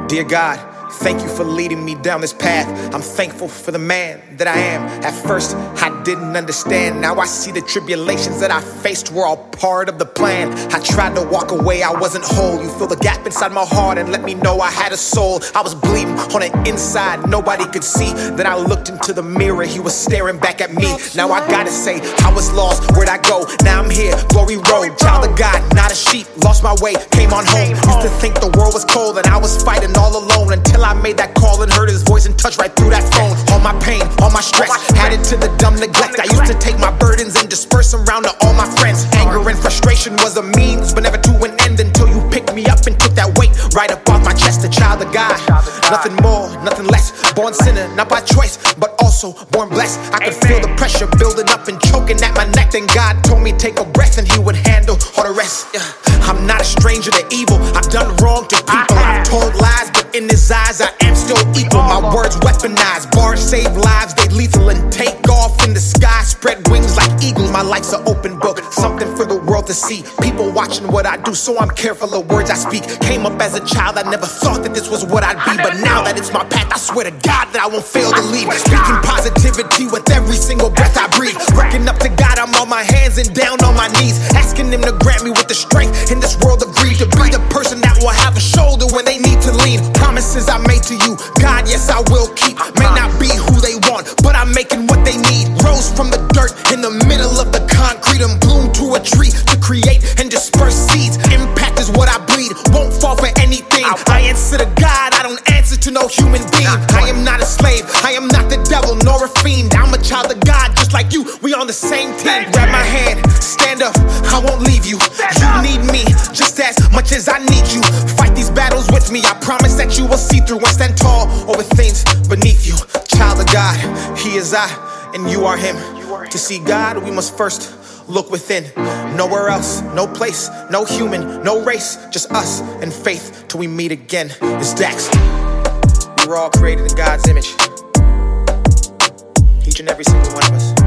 Dear God, thank you for leading me down this path. I'm thankful for the man that I am. At first, I didn't understand. Now I see the tribulations that I faced were all part of the plan. I tried to walk away, I wasn't whole. You fill the gap inside my heart and let me know I had a soul. I was bleeding on the inside, nobody could see. Then I looked into the mirror, he was staring back at me. Now I gotta say, I was lost, where'd I go? Now I'm here, glory road, child of God, not a sheep. Lost my way, came on home. Used to think the world was cold and I was fighting all alone, until I made that call and heard his voice and touched right through that phone. All my pain, all my stress, added to the dumb neglect. I used to take my burdens and disperse them around to all my friends. Anger and frustration was a means, but never to an end, until you picked me up and took that weight right up off my chest. A child of God, nothing more, nothing less. Born sinner, not by choice, but also born blessed. I could feel the pressure building up and choking at my neck. Then God told me take a breath and he would handle all the rest. I'm not a stranger to evil, I've done wrong to people. I've told lies, but in his eyes I am still equal. My words weaponized, bars save lives, they lethal and take off in the sky, spread wings like eagles. My life's an open book, something for the world to see. People watching what I do, so I'm careful of words I speak. Came up as a child, I never thought that this was what I'd be, but now that it's my path, I swear to God that I won't fail to lead. Speaking positivity with every single breath I breathe. Looking up to God, I'm on my hands and down on my knees, asking him to grant me with the strength in this world of greed, to be the person that will have a shoulder when they need to lean. Promises I made to you, God, yes I will keep. May not be who they want, but I'm making what they need. Rose from the dirt in the middle of the concrete, and bloomed to a tree to create and disperse seeds. Impact is what I breed, won't fall for anything. I answer to God, I don't answer to no human being. I am not a slave, I am not the devil nor a fiend. I'm a child of God just like you, we on the same team. Grab my hand, stand up, I won't leave you. You need me just as much as I need you. Fight these battles with me, I promise that you will see through and stand tall over things beneath you. Child of God, he is I and you are him. To see God, we must first look within. Nowhere else, no place, no human, no race, just us and faith till we meet again. It's Dax. We're all created in God's image, each and every single one of us.